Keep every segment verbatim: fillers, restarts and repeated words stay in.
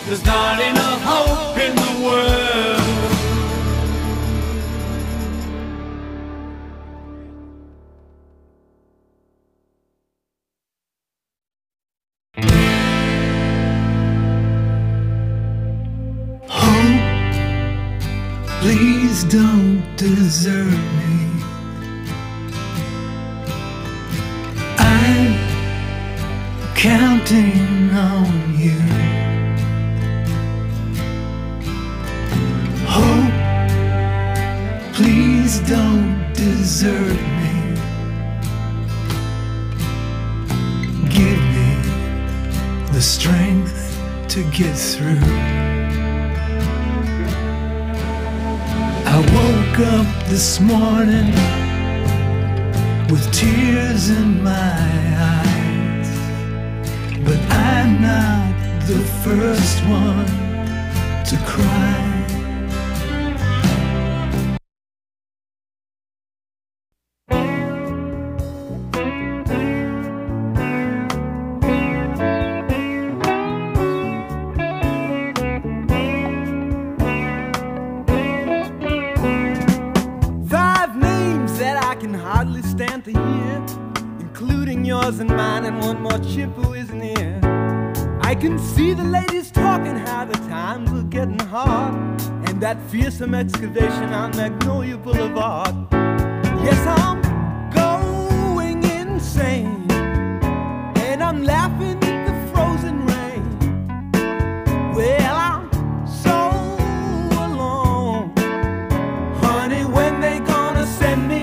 There's not enough hope in the world. Hope, please don't desert me. I'm counting on you. Hope, please don't desert me. Give me the strength to get through. I woke up this morning with tears in my eyes, but I'm not the first one to cry. Hardly stand to hear, including yours and mine, and one more chip who isn't here. I can see the ladies talking how the times are getting hard, and that fearsome excavation on Magnolia Boulevard. Yes, I'm going insane, and I'm laughing at the frozen rain. Well, I'm so alone, honey, when they gonna send me?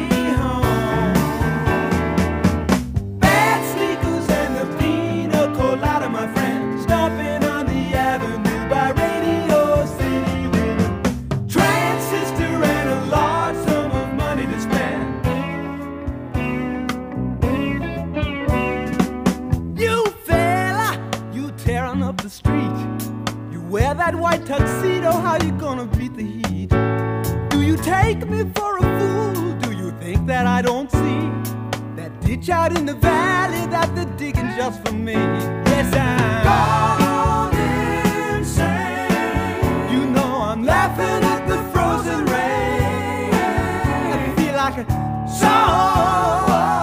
Up the street, you wear that white tuxedo, how you gonna beat the heat? Do you take me for a fool? Do you think that I don't see that ditch out in the valley that they're digging just for me? Yes, I'm gone insane. You know I'm laughing at the frozen rain. I feel like a song.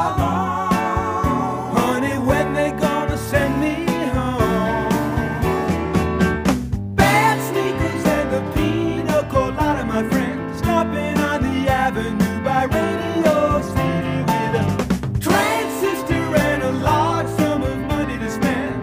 Honey, when they gonna send me? My friend, stopping on the avenue by Radio City with a transistor and a large sum of money to spend.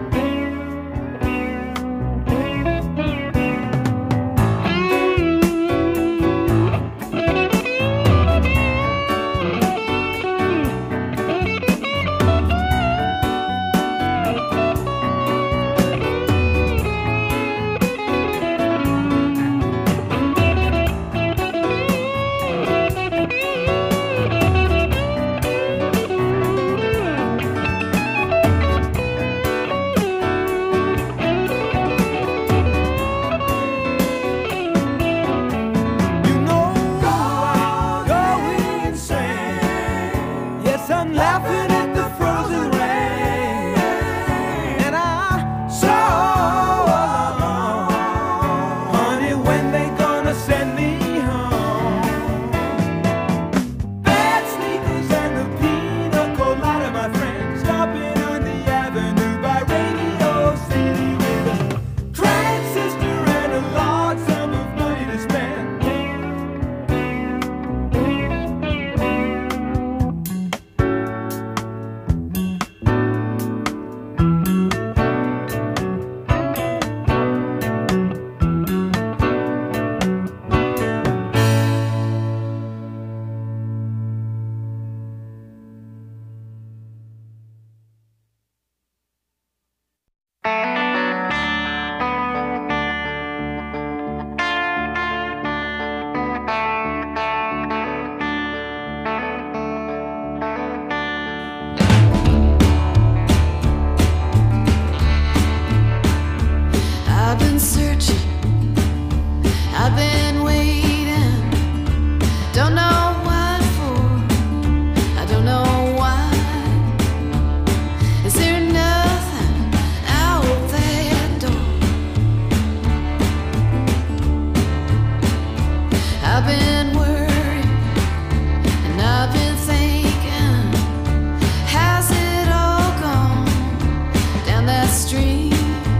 stream.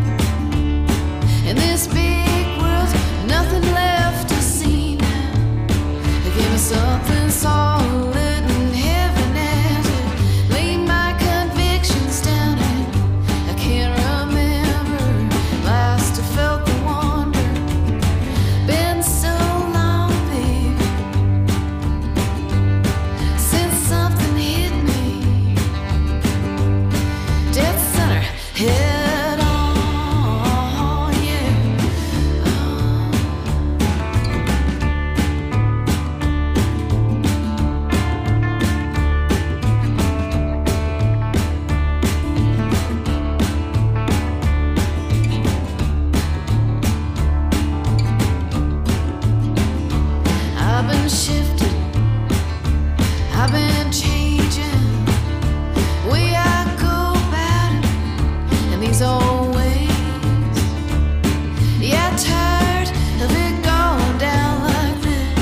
In this big world, nothing left to see now. They gave me something solid and heaven as it laid my convictions down, and I can't remember last I felt the wonder. Been so long, baby, since something hit me dead center, head on, yeah. I've been shifting, I've been changing, way I go about it in these old ways. Yeah, tired of it going down like this.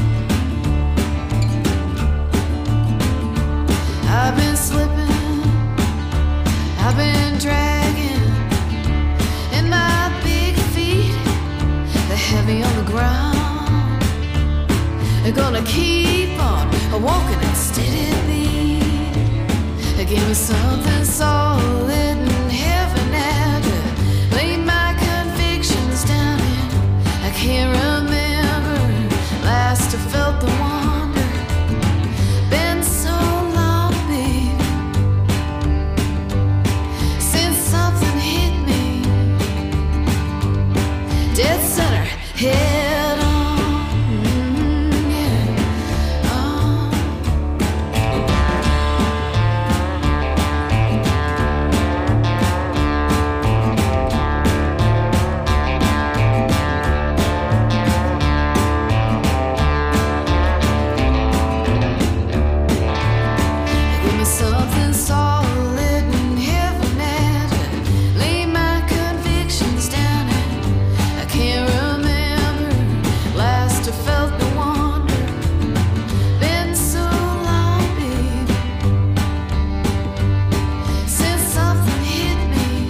I've been slipping, I've been dragging, and my big feet, they're heavy on the ground. They're gonna keep on walking and steadily. They gave me something solid and heaven had to lay my convictions down in. I can't remember last I felt the wonder. Been so long, baby, since something hit me dead center, head on. Mm, yeah. Oh. Give me something solid and heaven had to lay my convictions down in. I can't remember last I felt the wonder. Been so long, baby, since something hit me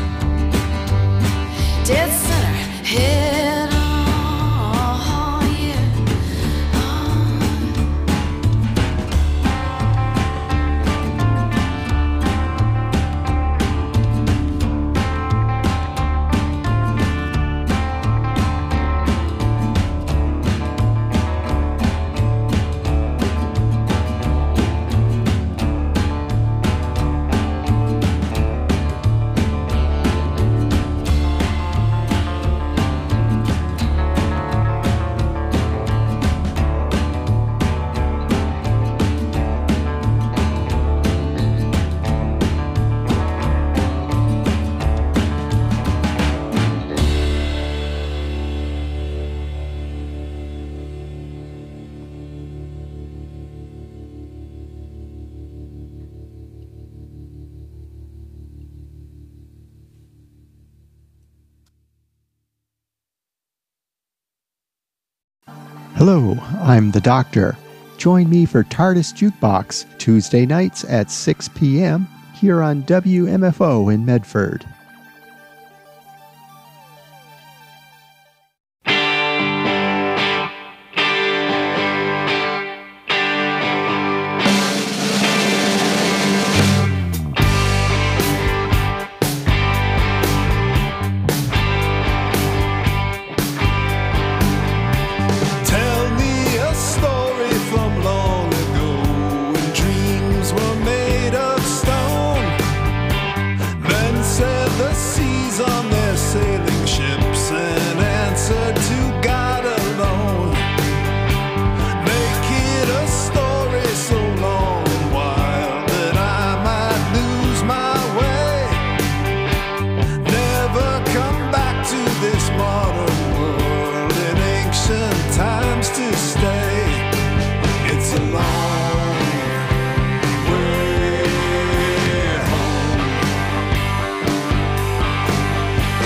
dead center, head on, yeah. Oh. Hello, I'm the Doctor. Join me for TARDIS Jukebox Tuesday nights at six p.m. here on W M F O in Medford. Tell me a story from long ago when dreams were made of stone. Men said the seas on their sailing ships and answered to God alone. Make it a story so long and wild that I might lose my way. Never come back to this modern world in ancient times to stay. It's a long way home.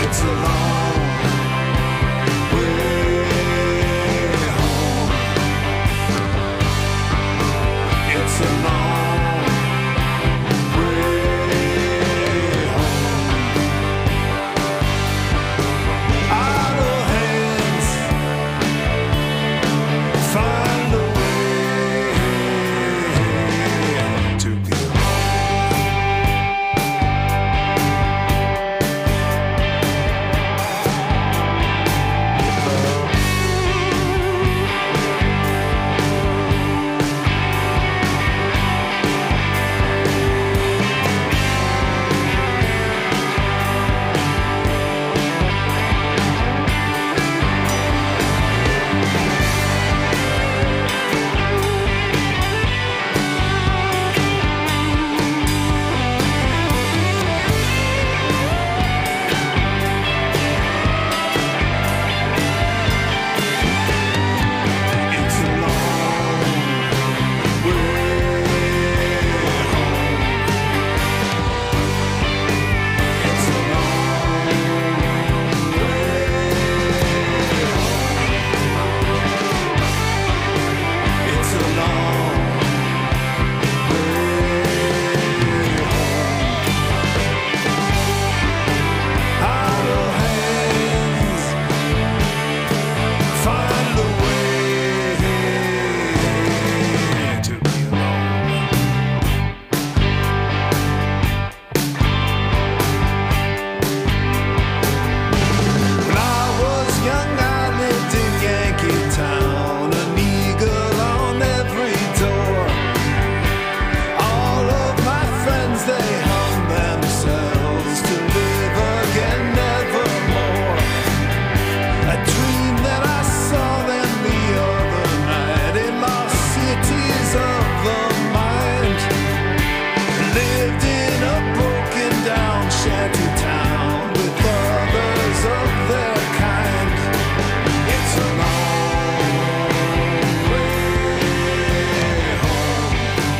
shanty town with others of their kind. It's a long way home.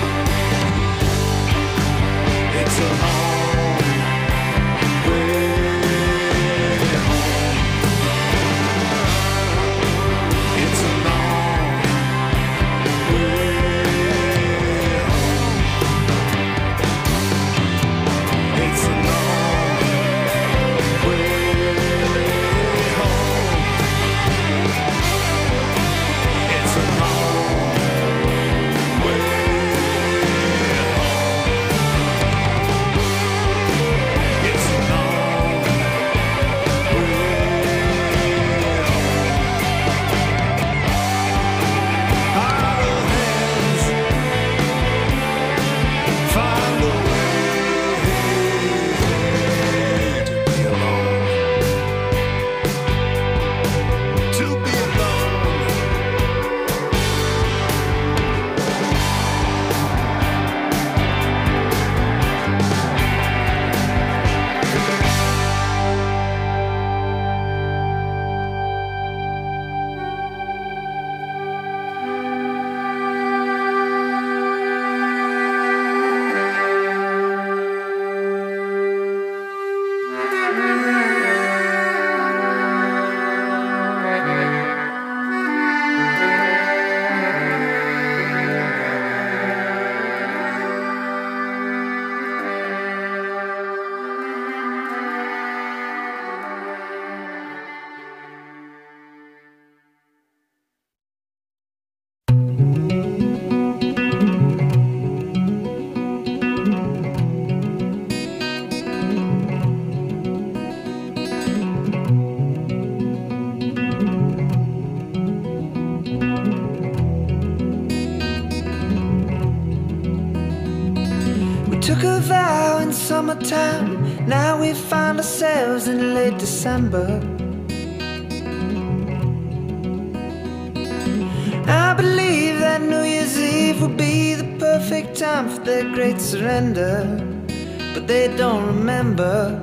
It's a long way home. It's a long way home. It's a long way home. It's a long way home. It's a long idle hands find a way to be alone. To be alone. We took a vow in summertime, now we find ourselves in late December. I believe that New Year's Eve will be the perfect time for their great surrender, but they don't remember.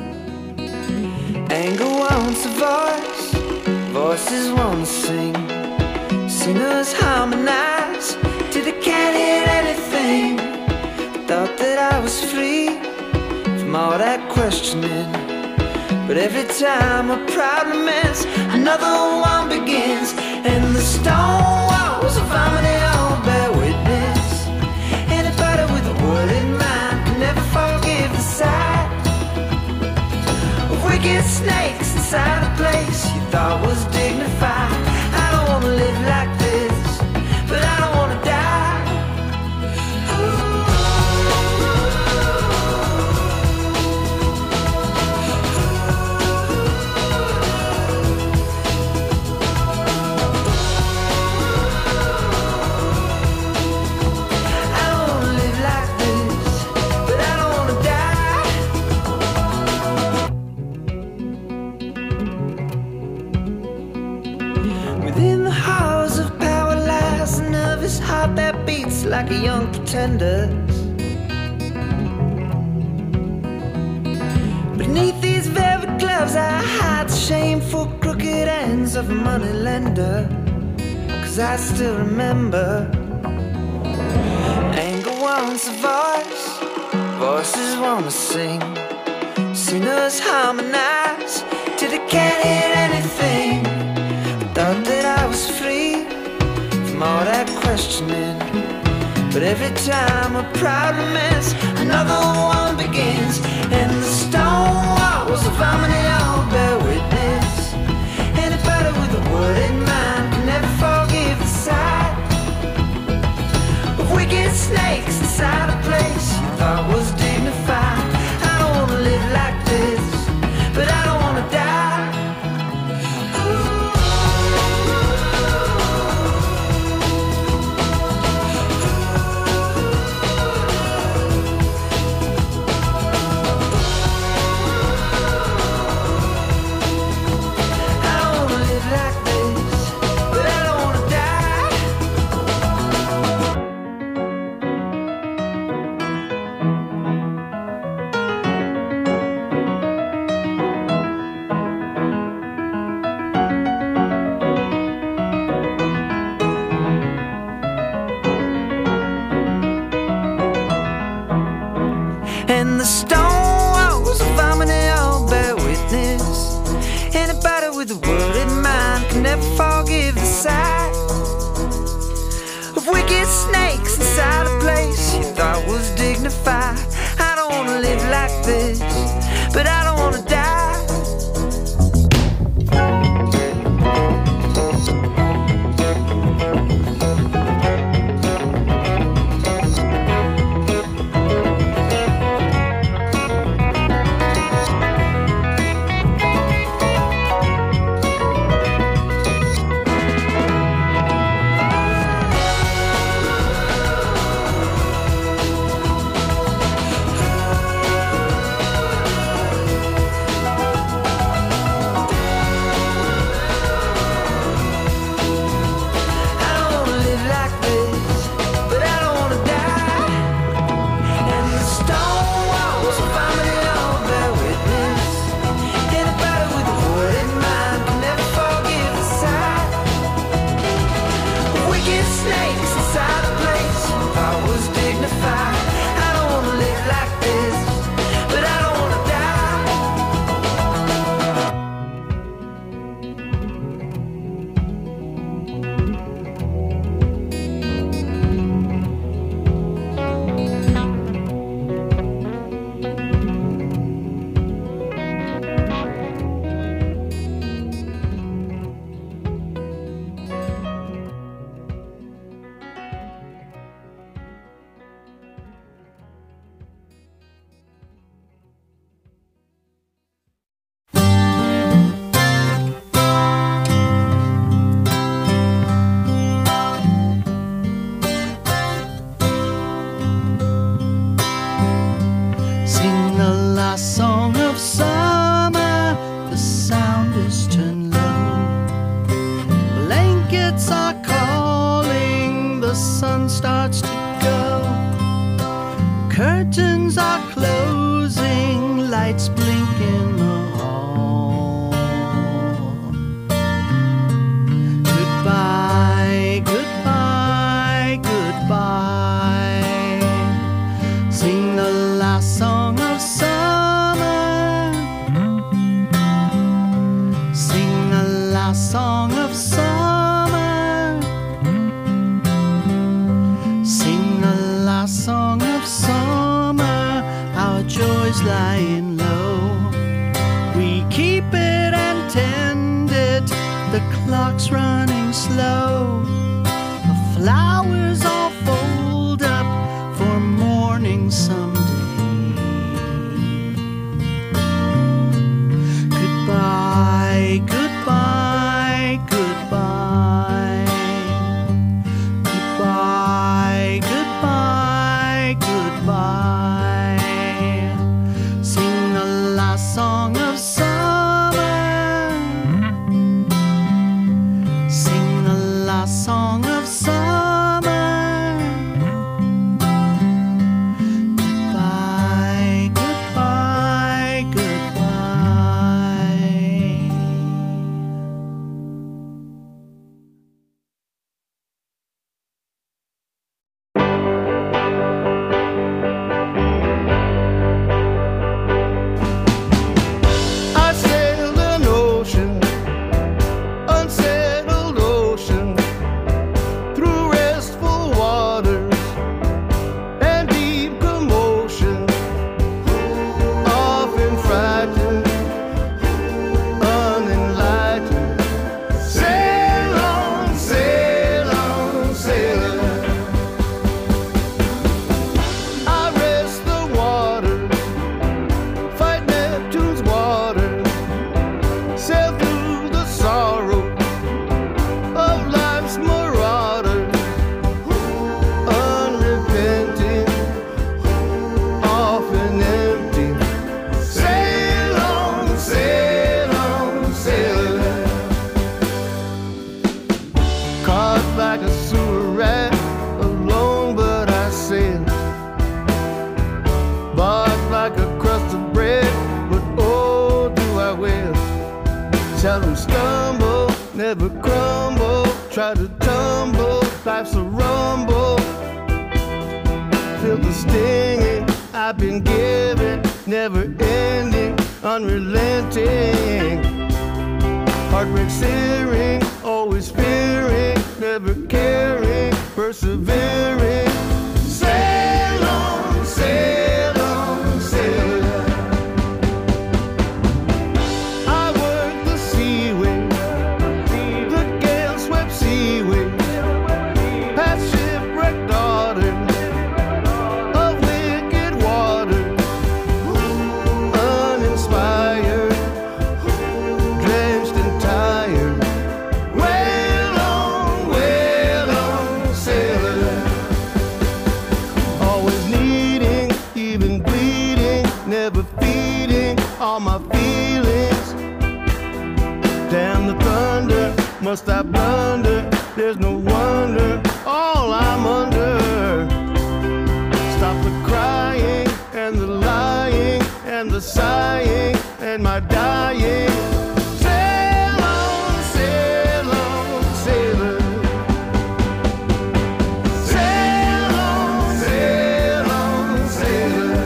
Anger wants a voice, voices want to sing. Singers harmonize till they can't hear anything. Thought that I was free from all that questioning, but every time a problem ends, another one begins. And the stone walls of harmony all bear witness. Anybody with a word in mind can never forgive the sight of wicked snakes inside a place you thought was dignified. I don't wanna live like this, but I don't wanna die. Heart that beats like a young pretender. Beneath these velvet gloves I hide the shameful crooked ends of a money lender. Cause I still remember. Anger wants a voice, voices wanna sing. Singers harmonize till they can't hear anything. Thought that I was free from all that questioning, but every time a problem ends, another one begins. And the stone walls of harmony all bear witness. Anybody with a word in mind can never forgive the sight of wicked snakes inside a place you thought was dignified. I don't wanna live like this, but I don't wanna die. dignified. I don't wanna live like this, but I don't wanna die. Curtains are closing, lights blink in the hall. Goodbye, goodbye, goodbye. Sing the last song of summer. Sing the last song of summer. Sing the last song of summer. Our joys lying low. We keep it and tend it. The clock's running slow. The flowers all fold up for morning someday. Goodbye, goodbye, goodbye. Goodbye, goodbye, goodbye. Sing the last song of summer. Sing the last song of summer. Goodbye, goodbye, goodbye. I sailed an ocean, unsettled ocean, through restful waters and deep commotion, often frightened, unenlightened. Sail on, sail on, sailor. I rest the water, fight Neptune's water, sail through the sorrow of life's marauder, unrepenting, often empty. Sail on, sail on, sailor. Caught like a sewer rat, alone but I sail. Bought like a crust of bread, but oh, do I will. Seldom stumble, never crumble. Try to tumble, life's a rumble. Feel the stinging I've been given, never ending, unrelenting. Heartbreak searing, always fearing, never caring, persevering. Sail on, sail all my feelings. Damn the thunder, must I blunder? There's no wonder, all I'm under. Stop the crying and the lying and the sighing and my dying. Sail on, sail on, sailor. Sail on, sail on, sailor.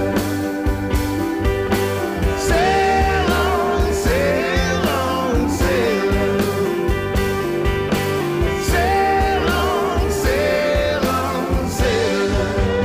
Sail on, sail on, sailor. Sail on, sail on, sailor.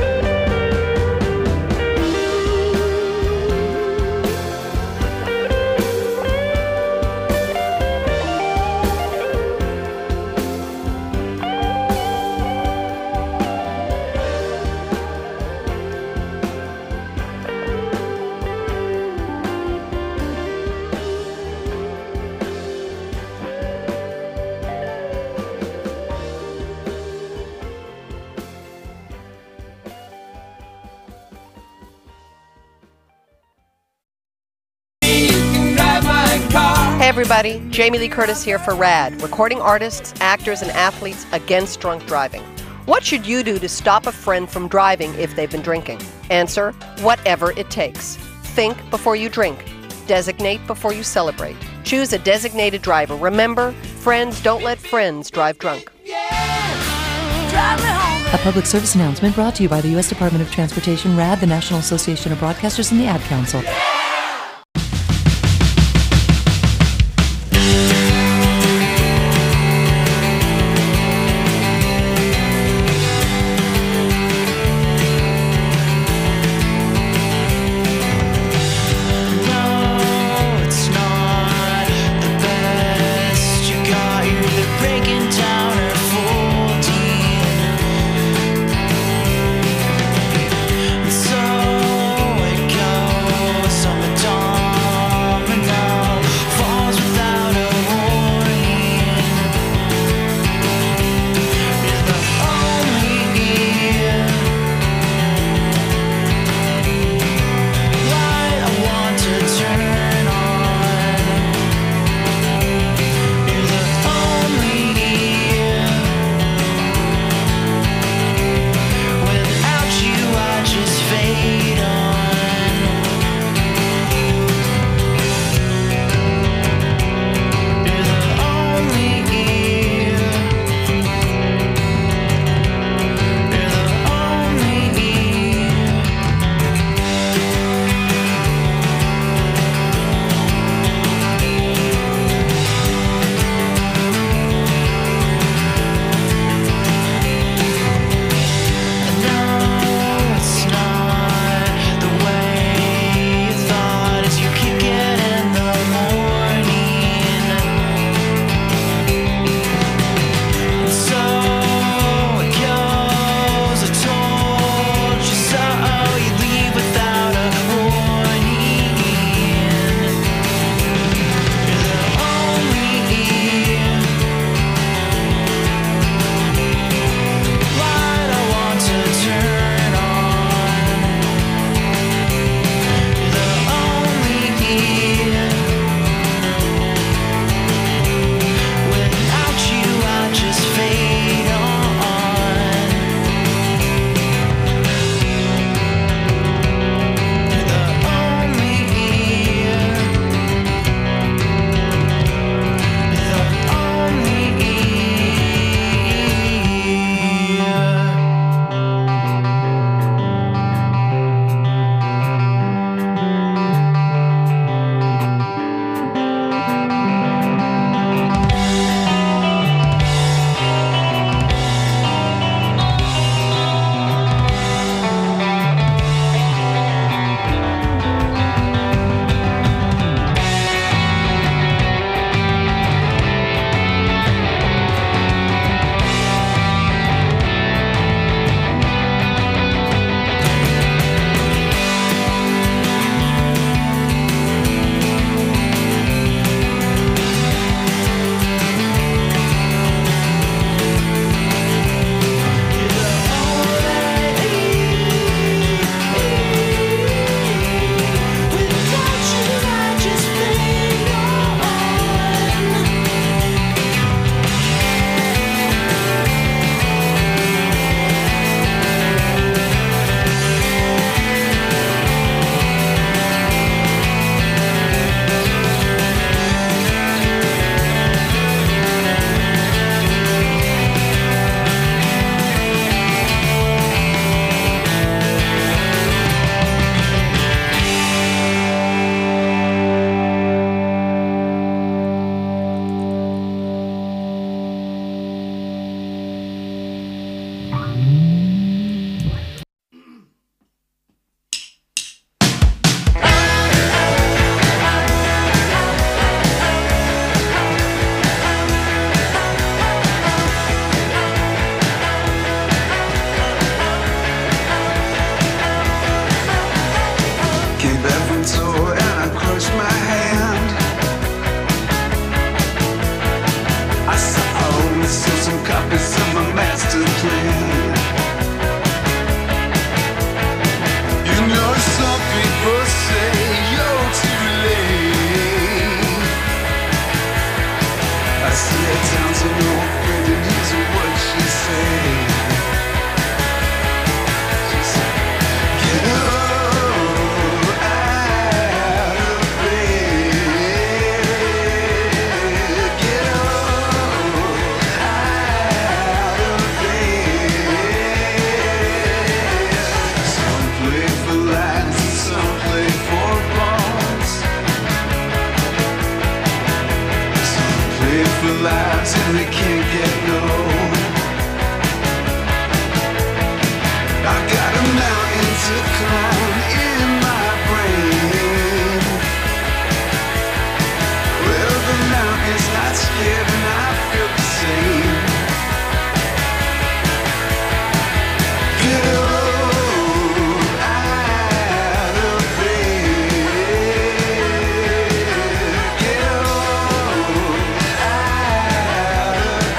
Hey everybody, Jamie Lee Curtis here for RAD, recording artists, actors, and athletes against drunk driving. What should you do to stop a friend from driving if they've been drinking? Answer, whatever it takes. Think before you drink. Designate before you celebrate. Choose a designated driver. Remember, friends don't let friends drive drunk. A public service announcement brought to you by the U S Department of Transportation, RAD, the National Association of Broadcasters, and the Ad Council. So it goes. really can't get no. I got a mountain to climb in my brain. Well, the mountain's not scared and I feel the same. Get up out of bed. Get up out of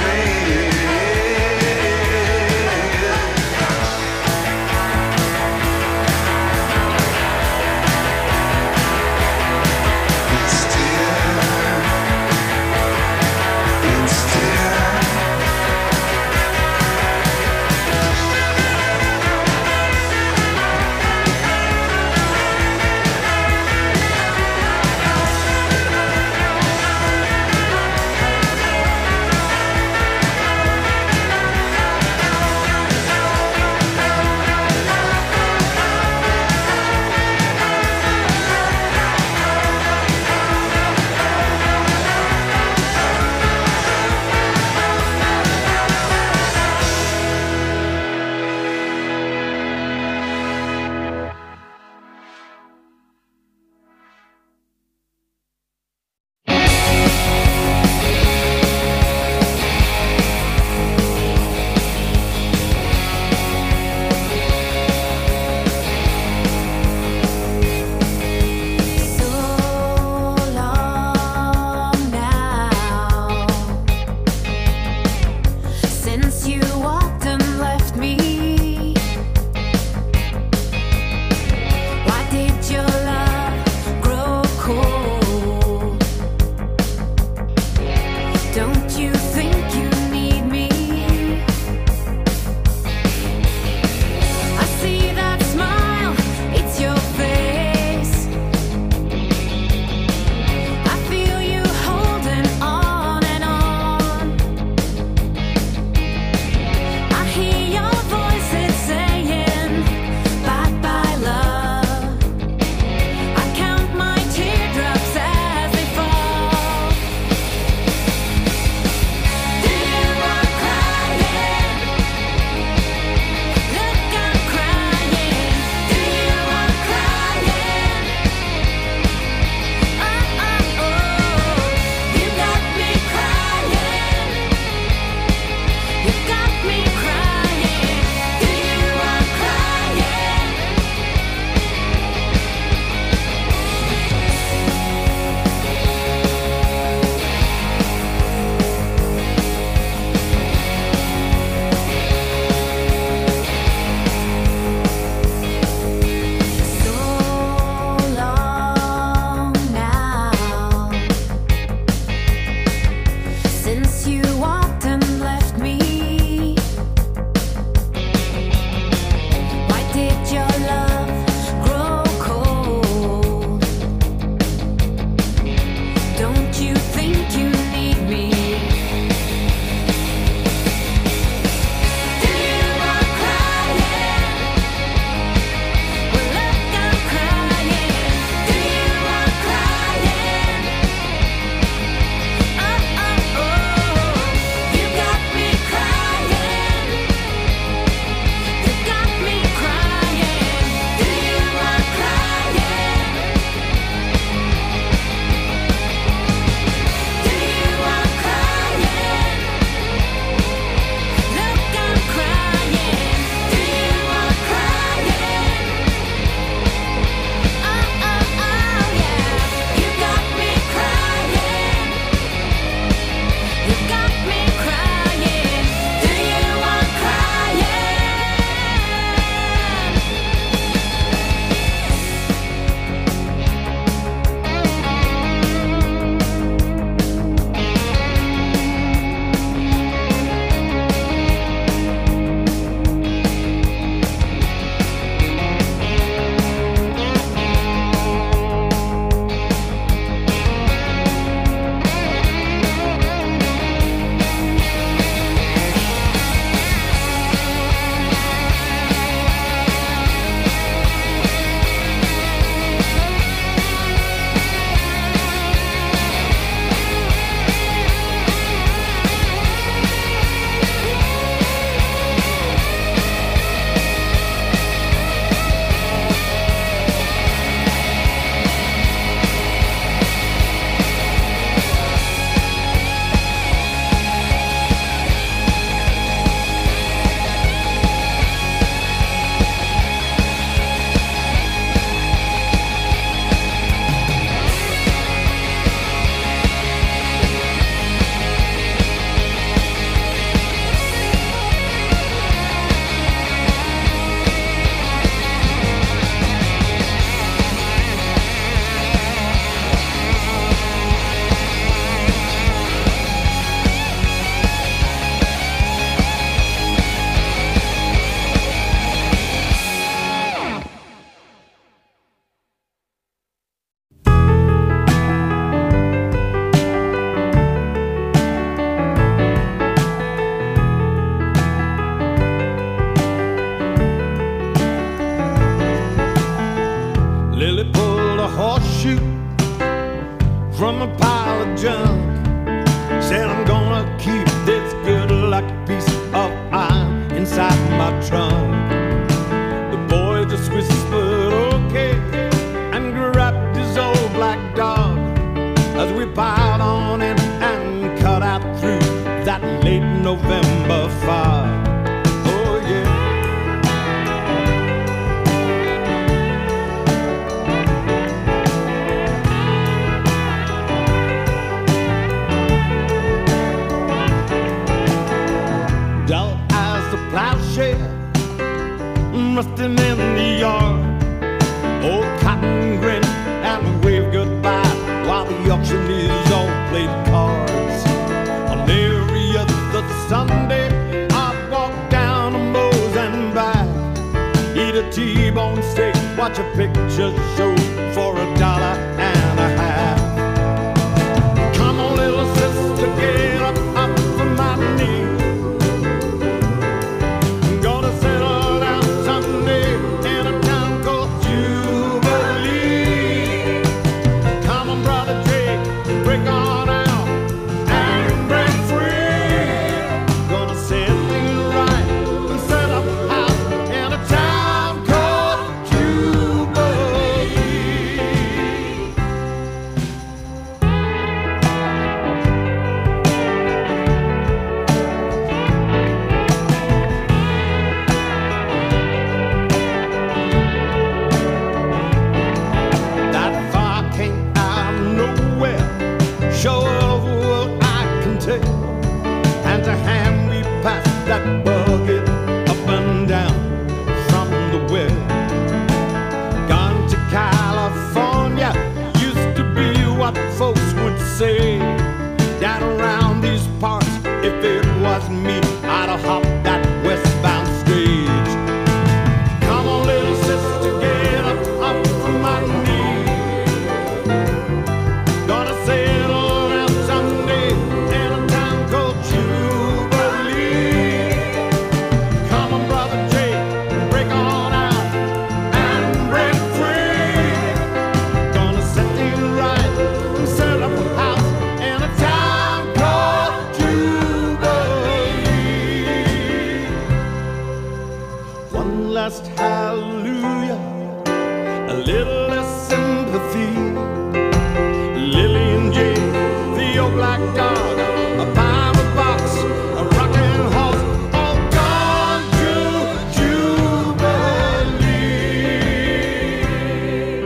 from a pile of junk. Said I'm gonna keep this good luck piece of iron inside my trunk. The boy just whispered okay and grabbed his old black dog as we piled on in and cut out through that late November fog. Oh yeah. Dull as the plowshare rusting in the yard. Old cotton grin and wave goodbye while the auctioneers all played cards. On every other Sunday I'd walk down to Moe's and back, eat a T-bone steak, watch a picture show for a dollar and a half. Come on little sister, get up, up from my knee. I'm gonna settle down Sunday in a town called Jubilee. Come on brother Jake, break on out and break free. Gonna set things right and set up a house in a town called Jubilee. That fire came out of nowhere, show of what I can take. And to hand me past that bucket up and down from the well. Gone to California used to be what folks would say. Down around these parts, if it was me, I'd have hopped that westbound stage. Come on, little sister, get up, up from my knee. Gonna settle down someday in a town called Jubilee. Come on, brother Jake, break on out and break free. Gonna set things right and set up a house in a town called Jubilee. One last hallelujah, a little less sympathy. Lily and Jay, the old black dog, a pirate box, a rocking horse, all gone to Jubilee.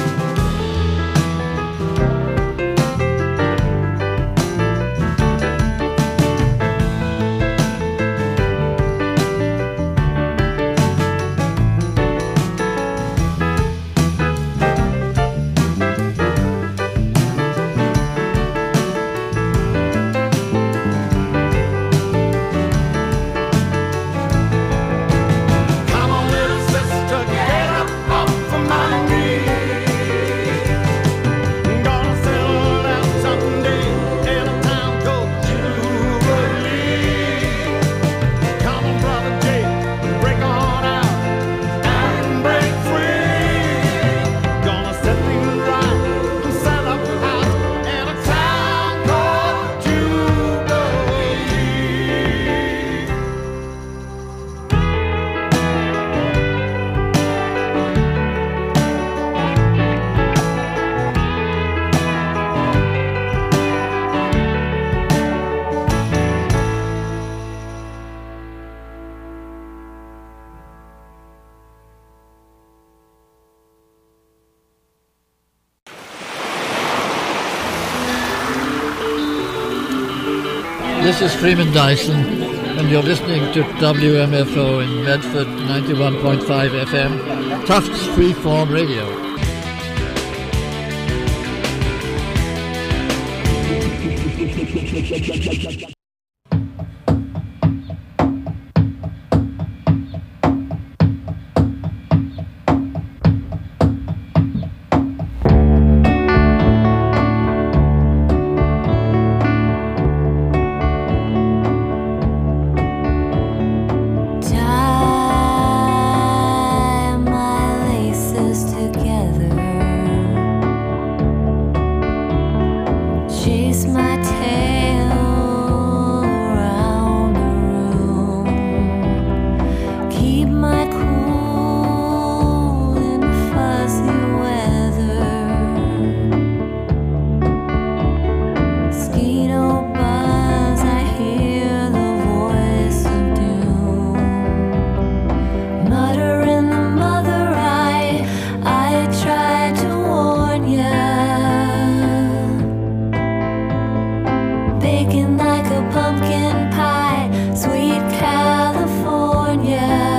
Come on, little sister, get up off of my knee. Gonna settle down someday in a town called Jubilee. Come on, brother Jake, break on out and break free. Gonna set things right and set up a house in a town called Jubilee. This is Freeman Dyson, and you're listening to W M F O in Medford, ninety-one point five F M, Tufts Freeform Radio. Tie my laces together. aching like a pumpkin pie, sweet California.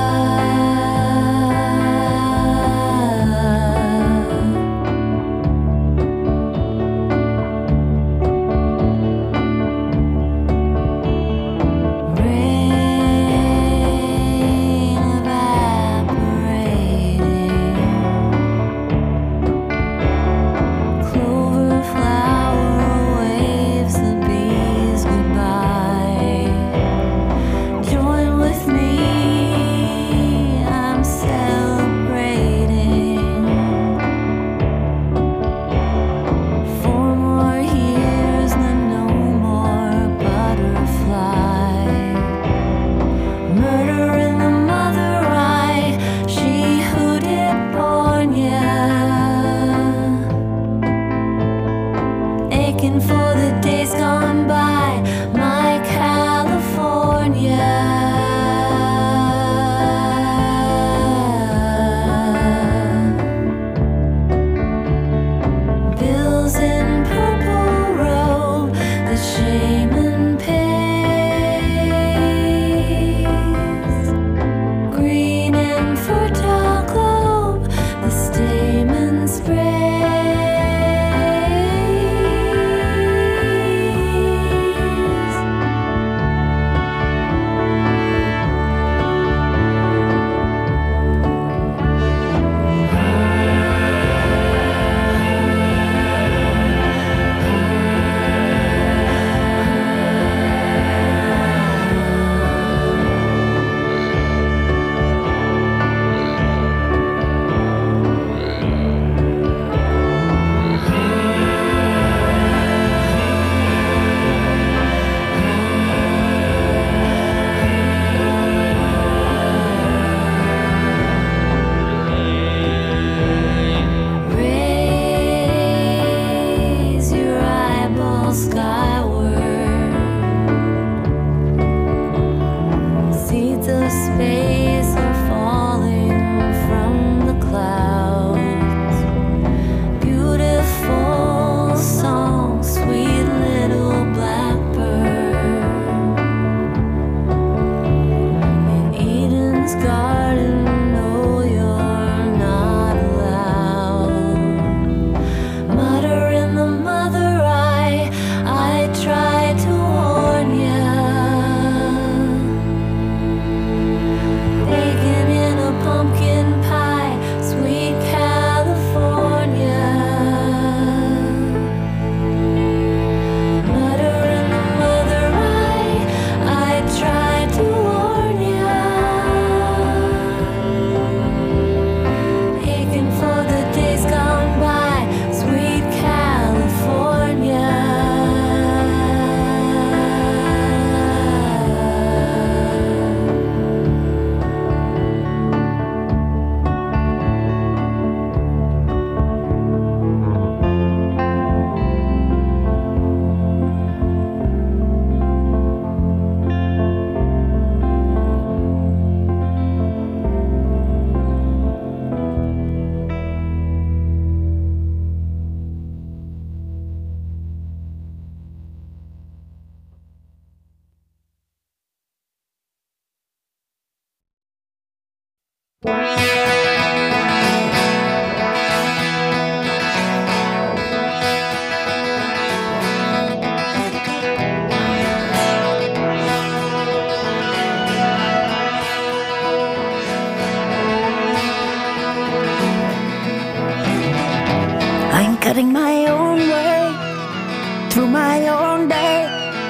Cutting my own way through my own day,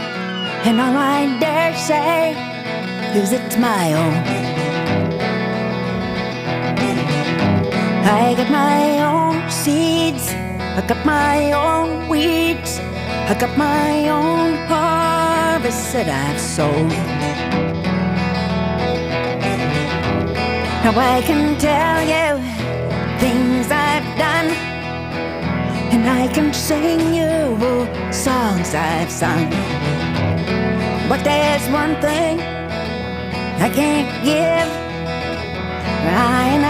and all I dare say is it's my own. I got my own seeds, I got my own weeds, I got my own harvest that I've sown. Now I can tell you things I've done, and I can sing you songs I've sung. But there's one thing I can't give, I and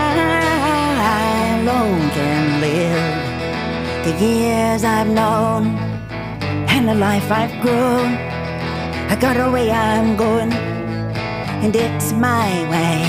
I alone can live. The years I've known and the life I've grown. I got a way I'm going, and it's my way.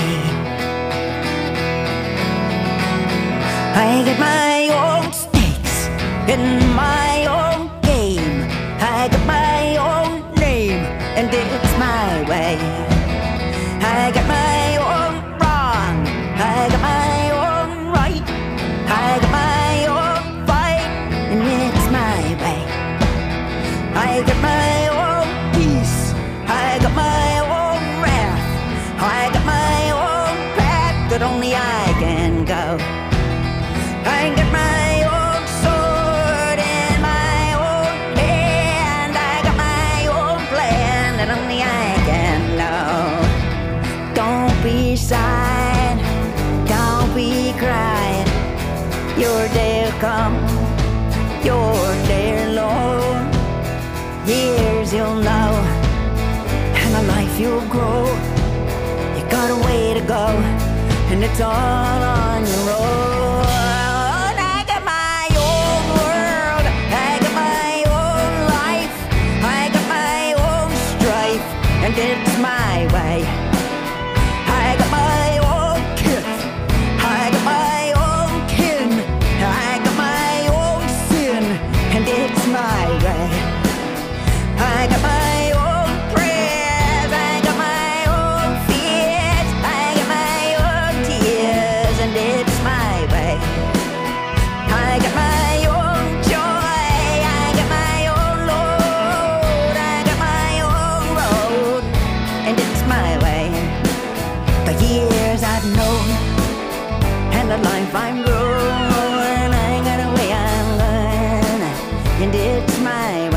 I get my own stakes in my own game. I got my own name, and it's my way. I got my own wrong, I got my own right, I got my own fight, and it's my way. I got my own peace, I got my own wrath, I got my own path that only I can go. I got my own sword in my own hand, I got my own plan that only I can know. Don't be sad, don't be crying, your day'll come, your day alone. Years you'll know, and a life you'll grow. You got a way to go, and it's all on your own. I got my own world, I got my own life, I got my own strife, and it's my way. I got my own kith, I got my own kin, I got my own sin, and it's my way. I got my own prayers, I got my own fears, I got my own tears, and it's my way. I got my own joy, I got my own load, I got my own road, and it's my way. The years I've known, and the life I'm growing, I got a way I'm going, and it's my way.